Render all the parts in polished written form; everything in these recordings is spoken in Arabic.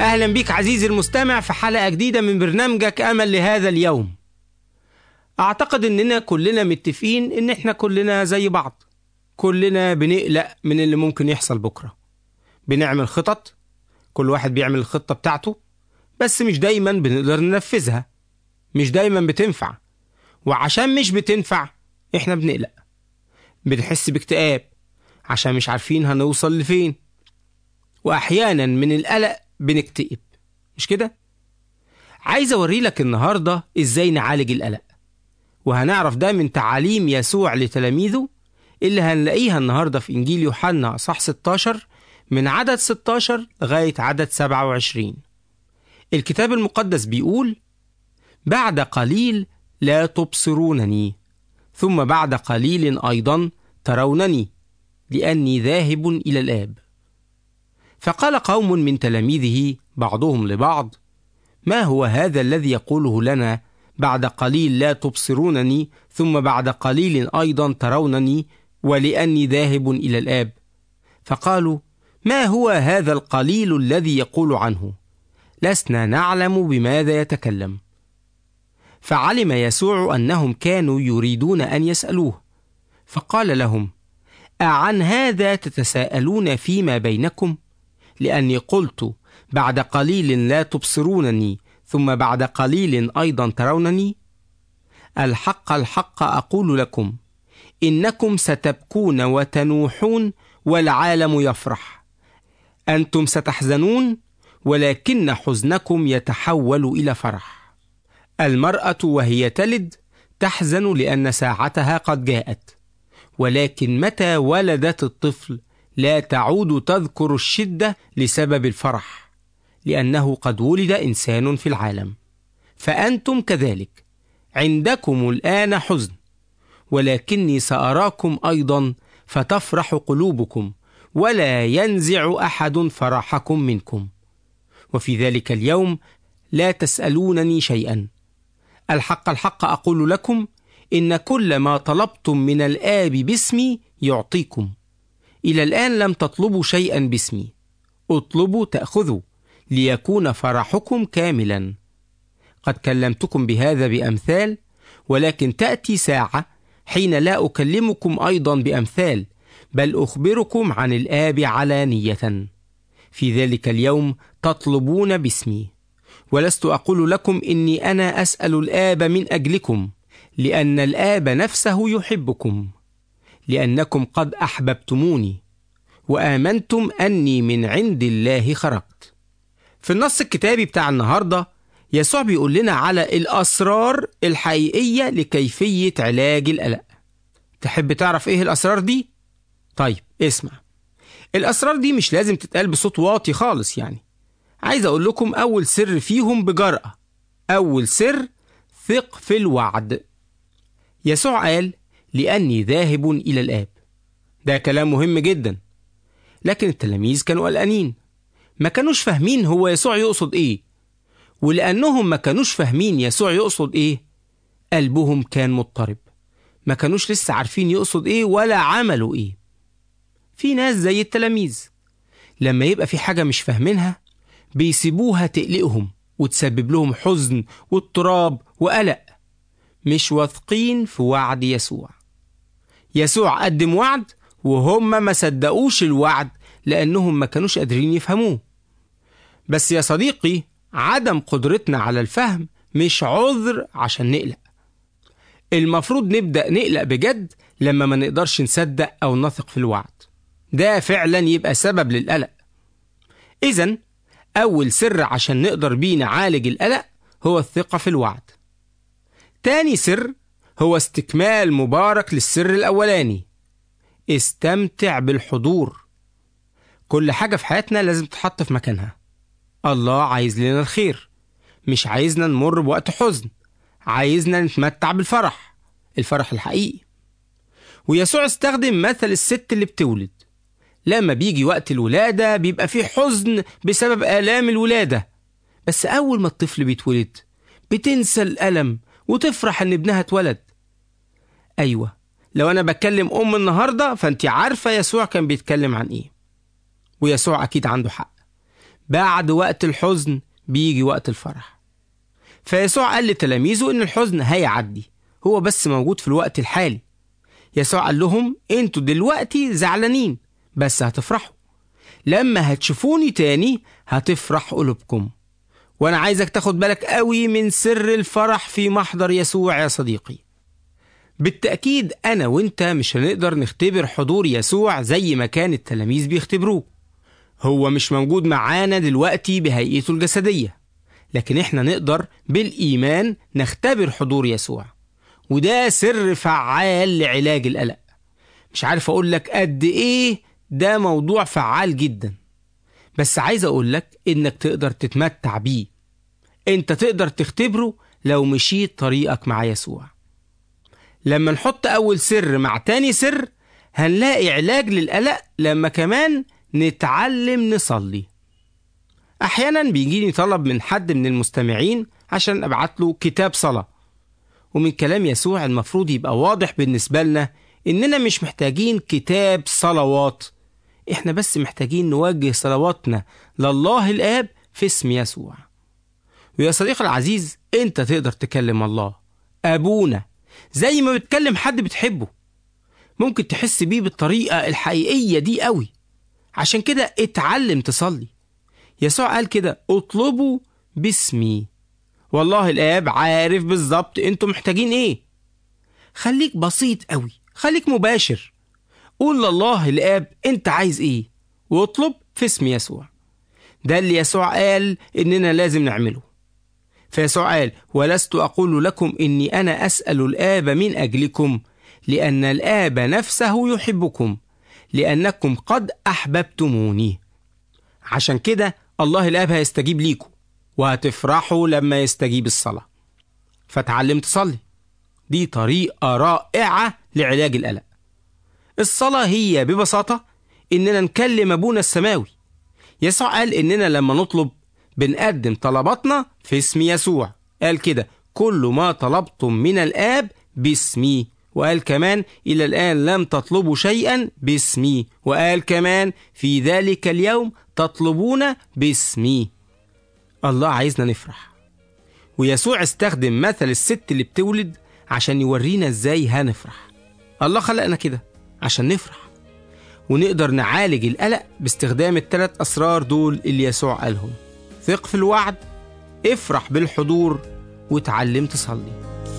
أهلا بيك عزيزي المستمع في حلقة جديدة من برنامجك أمل لهذا اليوم. أعتقد إننا كلنا متفقين إن إحنا كلنا زي بعض، كلنا بنقلق من اللي ممكن يحصل بكرة. بنعمل خطط، كل واحد بيعمل الخطة بتاعته، بس مش دايما بنقدر ننفذها، مش دايما بتنفع، وعشان مش بتنفع إحنا بنقلق. بنحس باكتئاب عشان مش عارفين هنوصل لفين، وأحيانا من القلق بنكتئب، مش كده؟ عايز أوري لك النهاردة إزاي نعالج القلق، وهنعرف ده من تعاليم يسوع لتلاميذه اللي هنلاقيها النهاردة في إنجيل يوحنا أصحاح 16 من عدد 16 لغاية عدد 27. الكتاب المقدس بيقول: بعد قليل لا تبصرونني، ثم بعد قليل أيضا ترونني، لأني ذاهب إلى الآب. فقال قوم من تلاميذه بعضهم لبعض: ما هو هذا الذي يقوله لنا بعد قليل لا تبصرونني ثم بعد قليل أيضا ترونني ولأني ذاهب إلى الآب؟ فقالوا: ما هو هذا القليل الذي يقول عنه؟ لسنا نعلم بماذا يتكلم. فعلم يسوع أنهم كانوا يريدون أن يسألوه، فقال لهم: أعن هذا تتساءلون فيما بينكم؟ لأني قلت بعد قليل لا تبصرونني ثم بعد قليل أيضا ترونني. الحق الحق أقول لكم، إنكم ستبكون وتنوحون والعالم يفرح. أنتم ستحزنون، ولكن حزنكم يتحول إلى فرح. المرأة وهي تلد تحزن لأن ساعتها قد جاءت، ولكن متى ولدت الطفل لا تعود تذكر الشدة لسبب الفرح، لأنه قد ولد إنسان في العالم. فأنتم كذلك، عندكم الآن حزن، ولكني سأراكم أيضا فتفرح قلوبكم، ولا ينزع أحد فرحكم منكم. وفي ذلك اليوم لا تسألونني شيئا. الحق الحق أقول لكم، إن كل ما طلبتم من الآب باسمي يعطيكم. إلى الآن لم تطلبوا شيئا باسمي، اطلبوا تأخذوا، ليكون فرحكم كاملا. قد كلمتكم بهذا بأمثال، ولكن تأتي ساعة حين لا أكلمكم أيضا بأمثال، بل أخبركم عن الآب علانية. في ذلك اليوم تطلبون باسمي، ولست أقول لكم إني أنا أسأل الآب من أجلكم، لأن الآب نفسه يحبكم، لأنكم قد أحببتموني وآمنتم أني من عند الله خرجت. في النص الكتابي بتاع النهاردة يسوع بيقول لنا على الأسرار الحقيقية لكيفية علاج القلق. تحب تعرف إيه الأسرار دي؟ طيب اسمع. الأسرار دي مش لازم تتقال بصوت واطي خالص، يعني عايز أقول لكم أول سر فيهم بجرأة. أول سر: ثق في الوعد. يسوع قال: لأني ذاهب إلى الآب. ده كلام مهم جدا، لكن التلاميذ كانوا قلقانين، ما كانوش فاهمين هو يسوع يقصد إيه، ولأنهم ما كانوش فاهمين يسوع يقصد إيه قلبهم كان مضطرب، ما كانوش لسه عارفين يقصد إيه ولا عملوا إيه. في ناس زي التلاميذ لما يبقى في حاجة مش فاهمينها بيسيبوها تقلقهم وتسبب لهم حزن واضطراب وقلق، مش واثقين في وعد يسوع. يسوع قدم وعد وهم ما صدقوش الوعد لأنهم ما كانوش قادرين يفهموه. بس يا صديقي، عدم قدرتنا على الفهم مش عذر عشان نقلق. المفروض نبدأ نقلق بجد لما ما نقدرش نصدق أو نثق في الوعد، ده فعلا يبقى سبب للقلق. إذن أول سر عشان نقدر بيه نعالج القلق هو الثقة في الوعد. تاني سر هو استكمال مبارك للسر الأولاني: استمتع بالحضور. كل حاجة في حياتنا لازم تتحط في مكانها. الله عايز لنا الخير، مش عايزنا نمر بوقت حزن، عايزنا نتمتع بالفرح، الفرح الحقيقي. ويسوع استخدم مثل الست اللي بتولد. لما بيجي وقت الولادة بيبقى فيه حزن بسبب آلام الولادة، بس أول ما الطفل بيتولد بتنسى الألم وتفرح إن ابنها اتولد. أيوة، لو أنا بتكلم النهاردة فأنت عارفة يسوع كان بيتكلم عن إيه، ويسوع أكيد عنده حق. بعد وقت الحزن بيجي وقت الفرح. فيسوع قال لتلاميذه إن الحزن هيعدي، هو بس موجود في الوقت الحالي. يسوع قال لهم انتوا دلوقتي زعلانين بس هتفرحوا، لما هتشوفوني تاني هتفرح قلوبكم. وانا عايزك تاخد بالك قوي من سر الفرح في محضر يسوع يا صديقي. بالتأكيد انا وانت مش هنقدر نختبر حضور يسوع زي ما كان التلاميذ بيختبروه. هو مش موجود معانا دلوقتي بهيئته الجسدية، لكن احنا نقدر بالإيمان نختبر حضور يسوع، وده سر فعال لعلاج القلق. مش عارف اقول لك قد ايه ده موضوع فعال جدا، بس عايز اقول لك انك تقدر تتمتع بيه. انت تقدر تختبره لو مشيت طريقك مع يسوع. لما نحط اول سر مع تاني سر هنلاقي علاج للقلق لما كمان نتعلم نصلي. احيانا بيجيني طلب من حد من المستمعين عشان ابعت له كتاب صلاة، ومن كلام يسوع المفروض يبقى واضح بالنسبة لنا إننا مش محتاجين كتاب صلوات، إحنا بس محتاجين نوجه صلواتنا لله الآب في اسم يسوع. ويا صديقي العزيز، أنت تقدر تكلم الله أبونا زي ما بتكلم حد بتحبه. ممكن تحس بيه بالطريقة الحقيقية دي قوي. عشان كده اتعلم تصلي. يسوع قال كده اطلبوا باسمي، والله الآب عارف بالظبط انتوا محتاجين ايه. خليك بسيط قوي، خليك مباشر. قول لله الآب انت عايز ايه واطلب في اسم يسوع. ده اللي يسوع قال اننا لازم نعمله. فيسوع قال ولست أقول لكم إني أنا أسأل الآب من أجلكم، لأن الآب نفسه يحبكم لأنكم قد أحببتموني. عشان كده الله الآب هيستجيب ليكم وهتفرحوا لما يستجيب الصلاة. فتعلم تصلي، دي طريقة رائعة لعلاج القلق. الصلاة هي ببساطة إننا نكلم أبونا السماوي. يسوع قال إننا لما نطلب بنقدم طلباتنا في اسم يسوع. قال كده كل ما طلبتم من الآب باسمي، وقال كمان إلى الآن لم تطلبوا شيئا باسمي، وقال كمان في ذلك اليوم تطلبون باسمي. الله عايزنا نفرح، ويسوع استخدم مثل الست اللي بتولد عشان يورينا ازاي هنفرح. الله خلقنا كده عشان نفرح، ونقدر نعالج القلق باستخدام الثلاث أسرار دول اللي يسوع قالهم. ثق في الوعد، افرح بالحضور، وتعلم تصلي.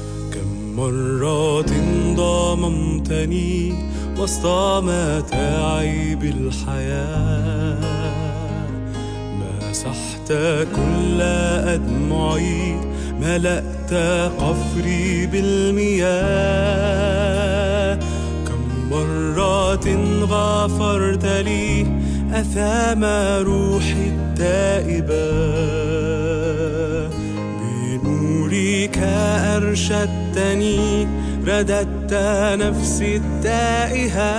كم مرات ضممتني وسط متاعب الحياة، مسحت كل أدمعي، ملأت قفري بالمياه. كم مرات غفرت لي أثام روحي التائبة، بنورك أرشدتني، رددت نفسي التائهة.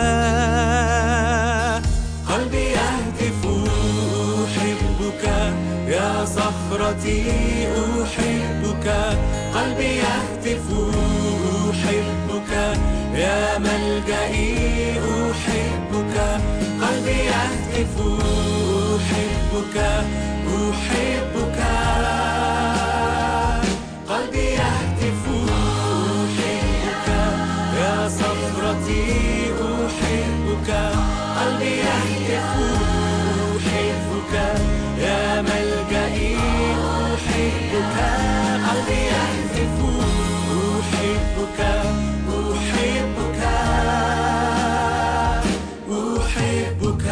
قلبي يهتف أحبك يا صخرتي أحبك، قلبي يهتف أحبك يا ملجئي أحبك، قلبي يهتف أحبك أحبك، قلبي يهتف أحبك يا صخرتي أحبك، قلبي يهتف أحبك يا ملجئي أحبك، قلبي يهتف أحبك أحبك أحبك.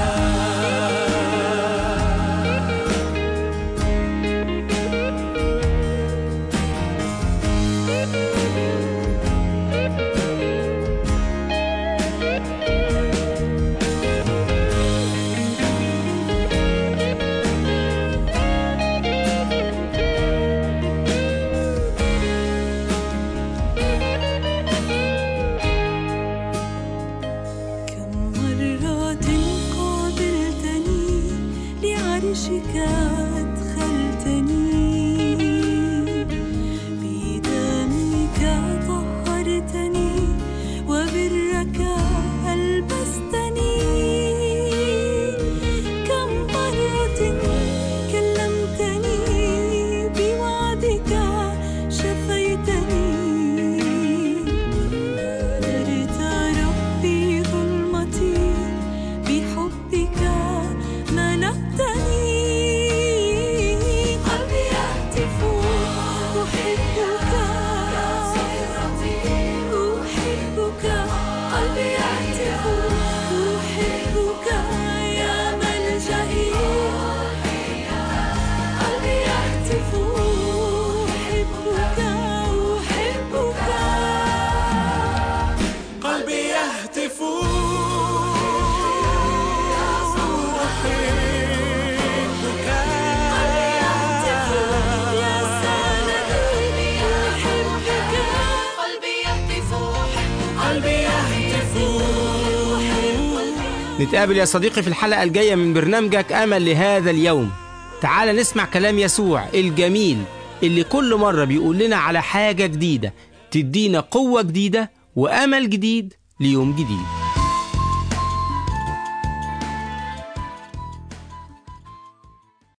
نتقابل يا صديقي في الحلقة الجاية من برنامجك أمل لهذا اليوم. تعال نسمع كلام يسوع الجميل اللي كل مرة بيقول لنا على حاجة جديدة تدينا قوة جديدة وأمل جديد ليوم جديد.